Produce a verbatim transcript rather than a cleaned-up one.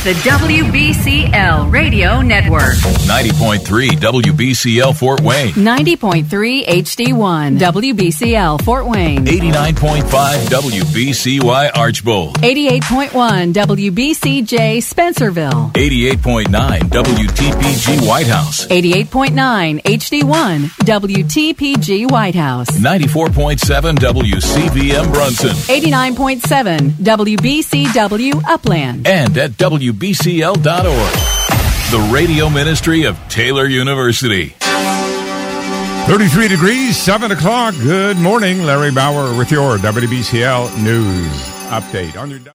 the W B C L Radio Network. ninety point three W B C L Fort Wayne. ninety point three H D one W B C L Fort Wayne. eighty-nine point five W B C Y Archbold. eighty-eight point one W B C J Spencerville. eighty-eight point nine W T P G White House. eighty-eight point nine H D one W T P G White House. ninety-four point seven W C V M Brunson. eighty-nine point seven W B C W Upland. And at W B C L dot org. The radio ministry of Taylor University. thirty-three degrees, seven o'clock. Good morning. Larry Bauer with your W B C L News Update. On your